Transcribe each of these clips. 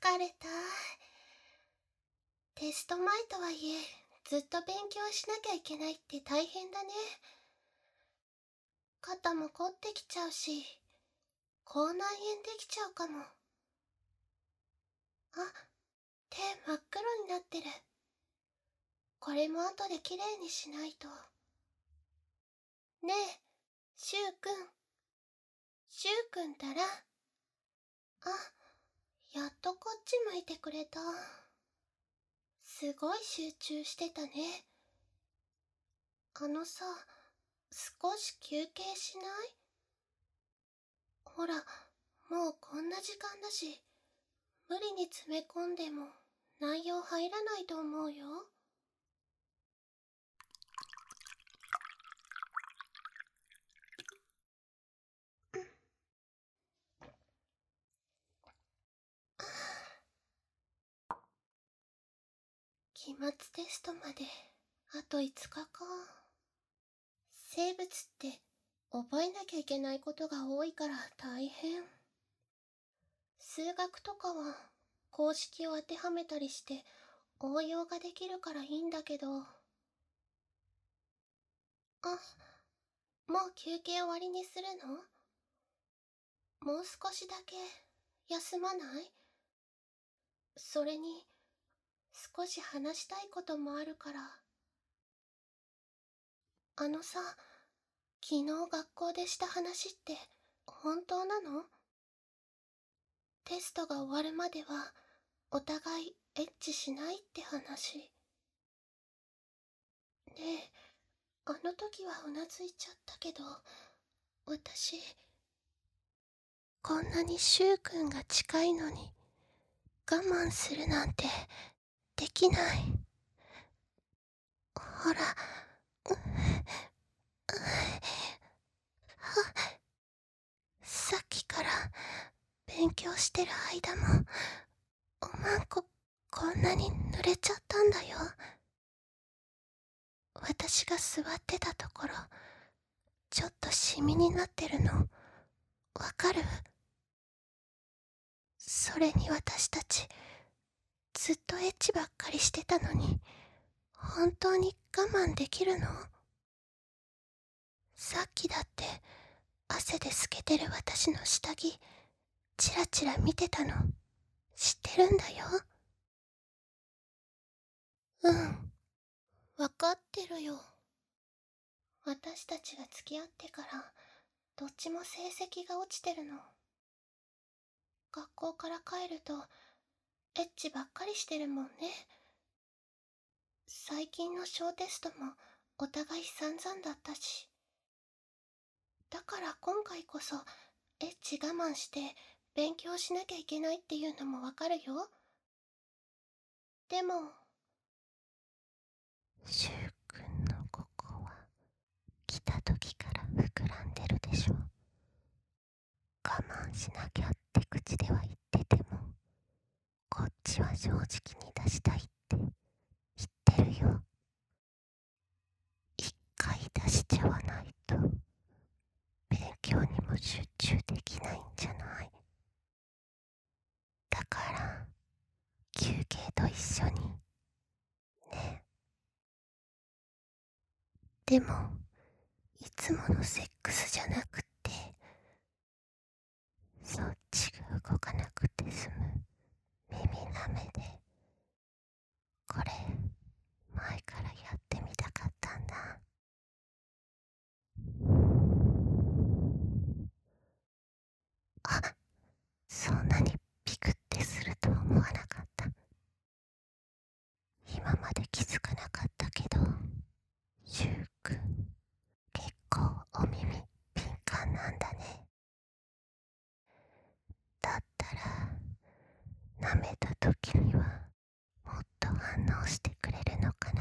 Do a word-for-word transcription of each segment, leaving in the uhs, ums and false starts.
疲れた。テスト前とはいえ、ずっと勉強しなきゃいけないって大変だね。肩も凝ってきちゃうし、口内炎できちゃうかも。あ、手真っ黒になってる。これも後できれいにしないと。ねえ、シュウくん。シュウくんたら。あ、やっとこっち向いてくれた。すごい集中してたね。あのさ、少し休憩しない？ほら、もうこんな時間だし、無理に詰め込んでも内容入らないと思うよ。期末テストまであといつかか。生物って覚えなきゃいけないことが多いから大変。数学とかは公式を当てはめたりして応用ができるからいいんだけど。あ、もう休憩終わりにするの？もう少しだけ休まない？それに少し話したいこともあるから。あのさ、昨日学校でした話って本当なの？テストが終わるまではお互いエッチしないって話。ねえ、あの時はうなずいちゃったけど、私、こんなにシュウくんが近いのに我慢するなんてできない。ほら、うっさっきから勉強してる間もおまんここんなに濡れちゃったんだよ。私が座ってたところちょっとシミになってるのわかる？それに私たちずっとエッチばっかりしてたのに本当に我慢できるの？さっきだって汗で透けてる私の下着チラチラ見てたの知ってるんだよ。うん、わかってるよ。私たちが付き合ってからどっちも成績が落ちてるの。学校から帰るとエッチばっかりしてるもんね。最近の小テストもお互い散々だったし。だから今回こそエッチ我慢して勉強しなきゃいけないっていうのもわかるよ。でもシュウくんのここは来た時から膨らんでるでしょ。我慢しなきゃって口では言っててもこっちは正直に出したいって言ってるよ。一回出しちゃわないと勉強にも集中できないんじゃない？だから休憩と一緒にね。でもいつものセックスじゃなくってそっちが動かなくて済む耳なめで、これ前からやってみたかったんだ。あ、そんなにピクってするとは思わなかった。今まで気づかなかったけど、シュウくん結構お耳敏感なんだね。だったら舐めた時にはもっと反応してくれるのかな。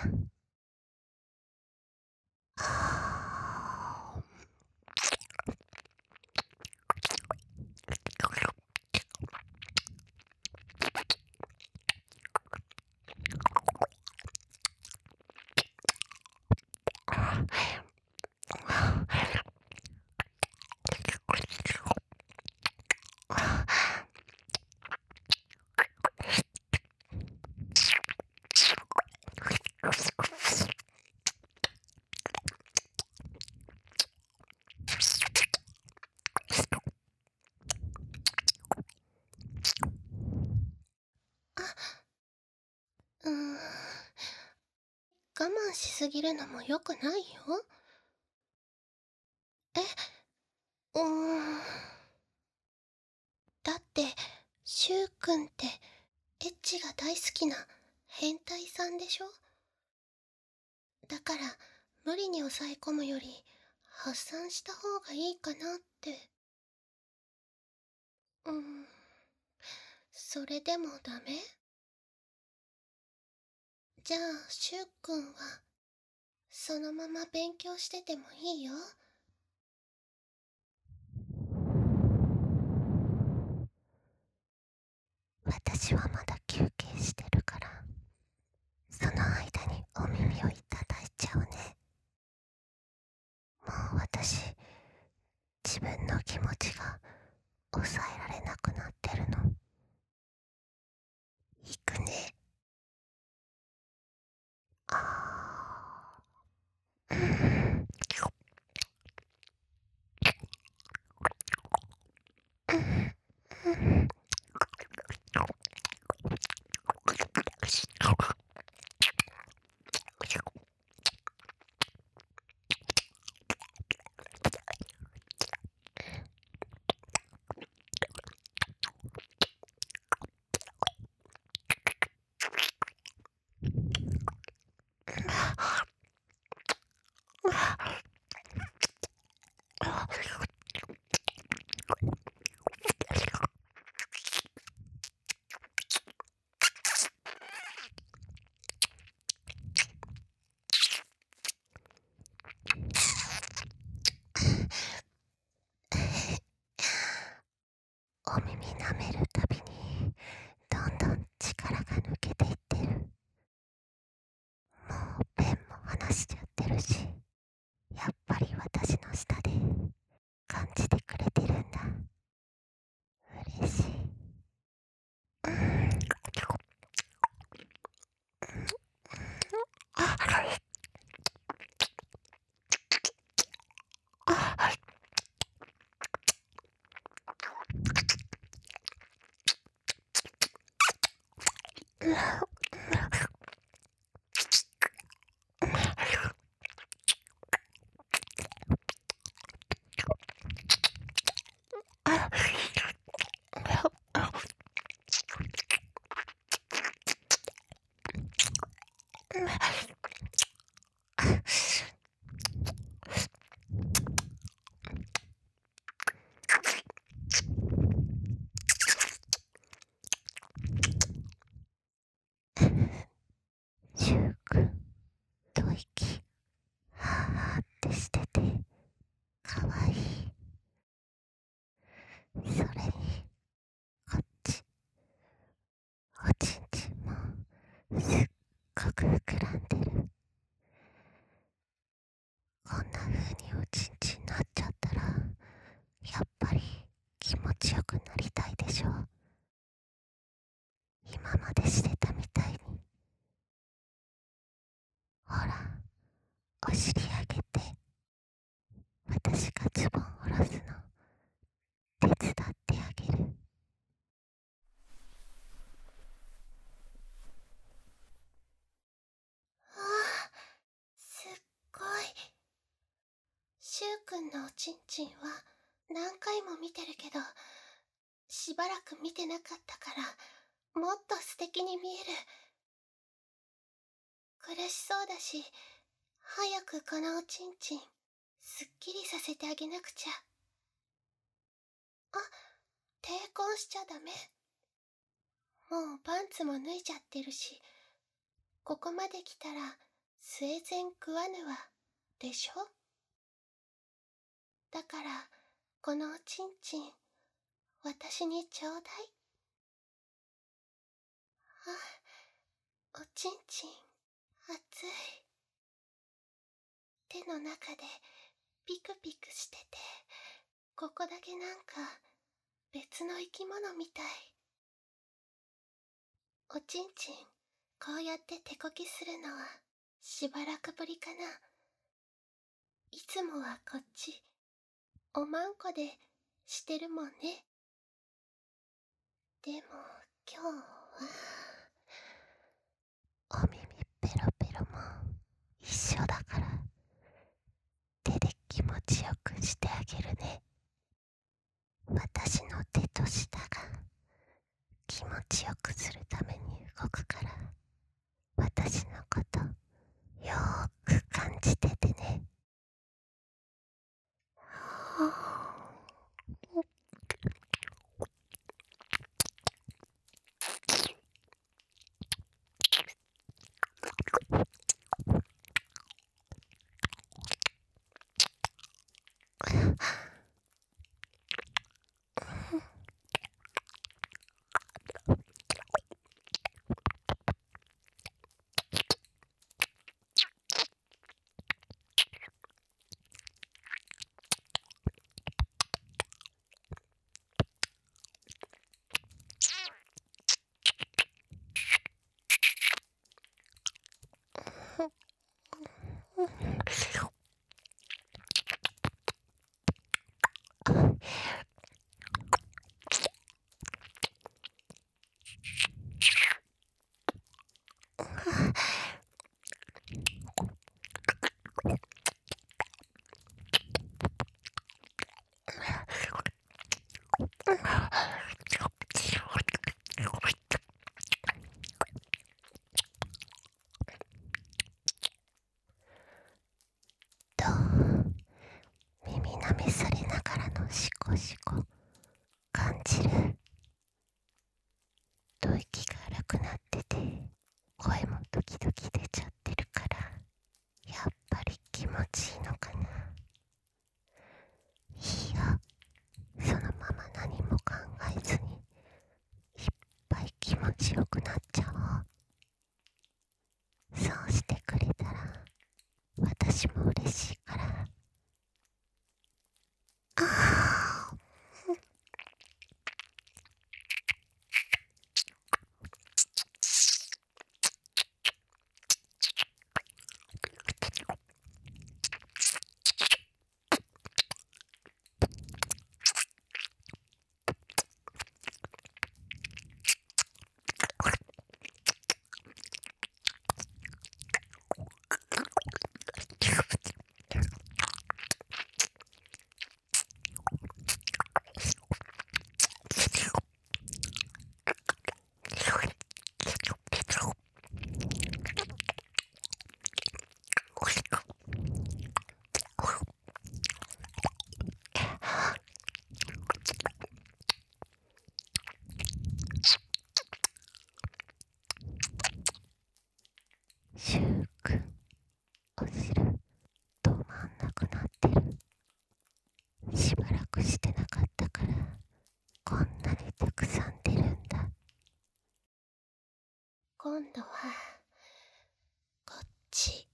あ我慢しすぎるのも良くないよ。え、うーん。だって、しゅうくんってエッチが大好きな変態さんでしょ。だから無理に抑え込むより発散した方がいいかなって。うん、それでもダメ？じゃあしゅうくんはそのまま勉強しててもいいよ。私はまだ休憩してるから、その間にお耳をいただいちゃうね。もう私、自分の気持ちが抑えられなくなってるの。いくね。あー。うんうんお耳舐めるたびにどんどん力が抜けていってる。もうペンも離しちゃってるし、やっぱり私の舌で感じてくれてるんだ。嬉しい。うん。ああしゅうくん、吐息、はーってしてて、かわいい。それに、こっち、おちんちんも、すっごく膨らんでる。こんな風におちんちんなっちゃったら、やっぱり気持ちよくなりたいでしょ。今までしてたみたいに。ほら、お尻上げて、私がズボン下ろすの手伝ってあげる。ああ、すっごい。しゅうくんのおちんちんは何回も見てるけど、しばらく見てなかったからもっと素敵に見える。苦しそうだし、早くこのおちんちんすっきりさせてあげなくちゃ。あ、抵抗しちゃダメ。もうパンツも脱いじゃってるし、ここまで来たら生前食わぬわでしょ。だからこのおちんちん私にちょうだい。あ、おちんちん熱い。手の中でピクピクしてて、ここだけなんか別の生き物みたい。おちんちんこうやって手こきするのはしばらくぶりかな。いつもはこっちおまんこでしてるもんね。でも今日はお耳ペロペロもするために動くから、私のことよーく感じててね。はあと耳舐めされながらのシコシコ感じる。と息が荒くなってて、声も時々出ちゃってるから、やっぱり気持ちいいのかな。いいや、そのまま何も考えずにいっぱい気持ちよくなっちゃおう。そうしてくれたら私も嬉しいから。ああシュウくん、お汁止まんなくなってる。しばらくしてなかったからこんなにたくさん出るんだ。今度はこっち、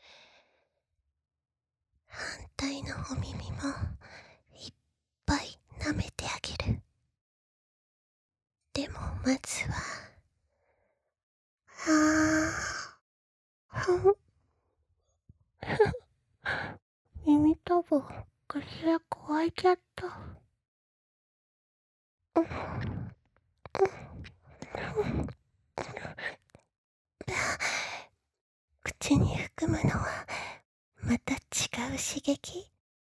反対のお耳もいっぱい舐めてあげる。でもまずははあふん耳たぶ口が乾いちゃった。うんうん口に含むのはまた違う刺激。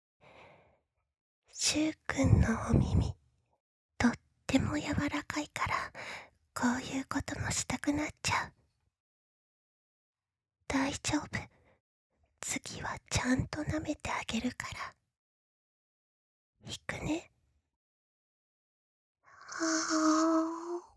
シュウくんのお耳とっても柔らかいから、こういうこともしたくなっちゃう。大丈夫、次はちゃんと舐めてあげるから。いくね。はあ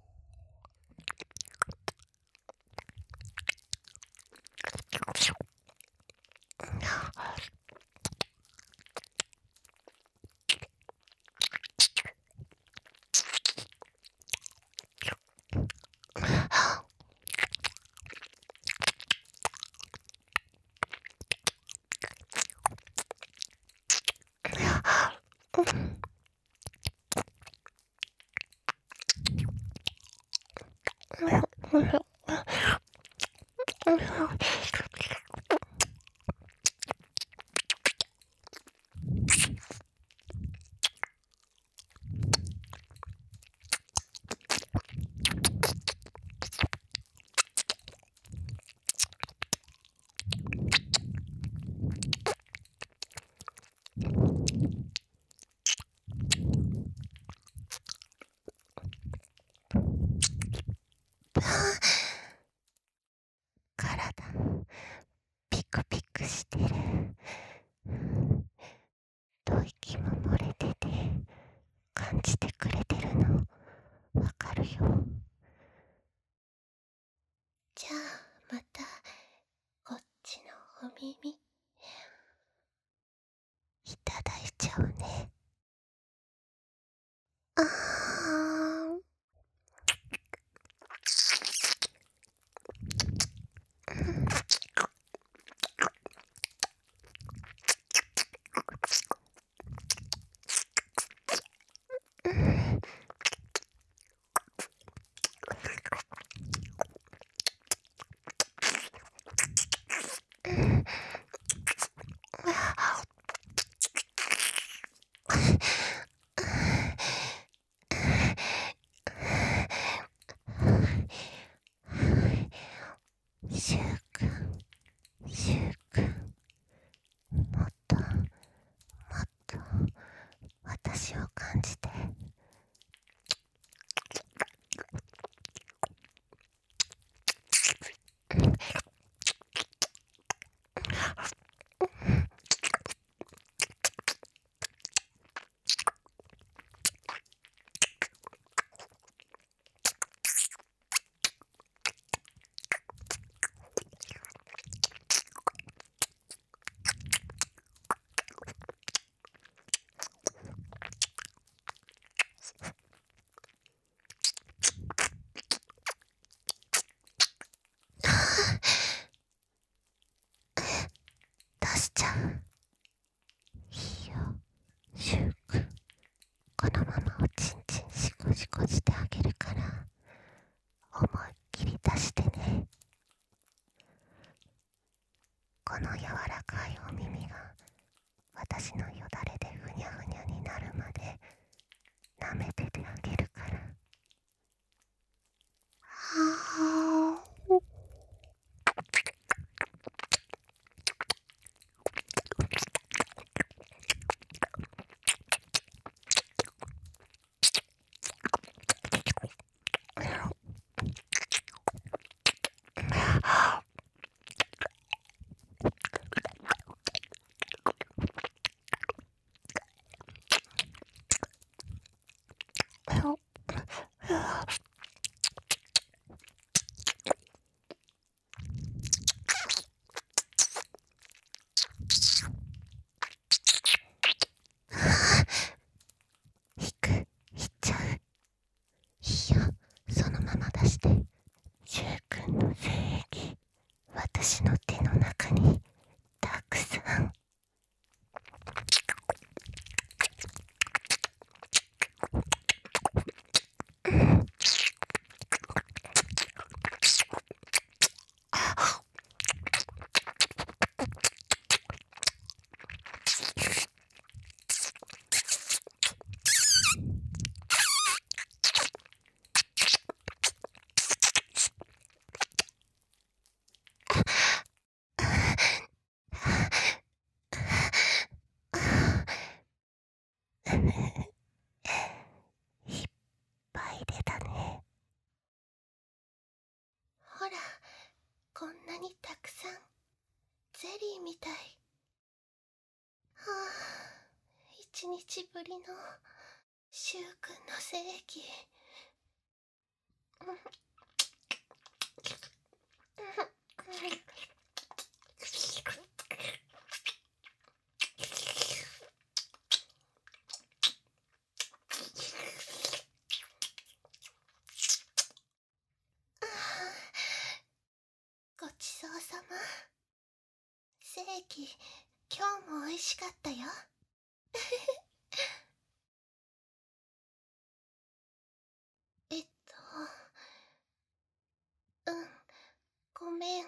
だ。ピクピクしてる。吐息も漏れてて感じてくれてるのわかるよ。じゃあまたこっちのお耳いただいちゃうね。あーシュウくん、シュウくん、もっともっと私を感じて。出しちゃう。いいよ、シュウくん。このままおちんちんシコシコしてあげるから思いっきり出してね。この柔らかいお耳が私のよだれでふにゃふにゃになるまで舐めててあげるから。はー引く、引っちゃう。いいよ、そのまま出して。シュウくんの精液、私の手の中にたくさん。いっぱい出たね。ほら、こんなにたくさん。ゼリーみたい。はあ、一日ぶりのシュウくんの精液。ごちそうさま。精液、今日も美味しかったよ。えっと、うん、ごめん。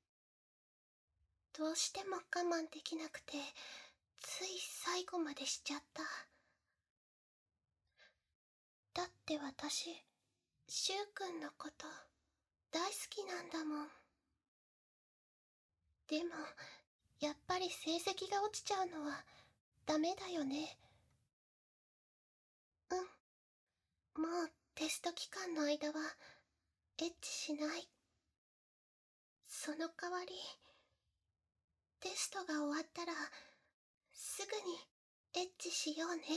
どうしても我慢できなくて、つい最後までしちゃった。だって私、シュウくんのこと大好きなんだもん。でも、やっぱり成績が落ちちゃうのはダメだよね。うん、もうテスト期間の間はエッチしない。 その代わり、テストが終わったら、すぐにエッチしようね。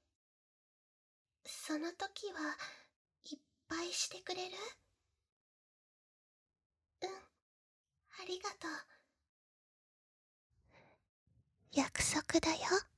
その時はいっぱいしてくれる？うん、ありがとう。約束だよ。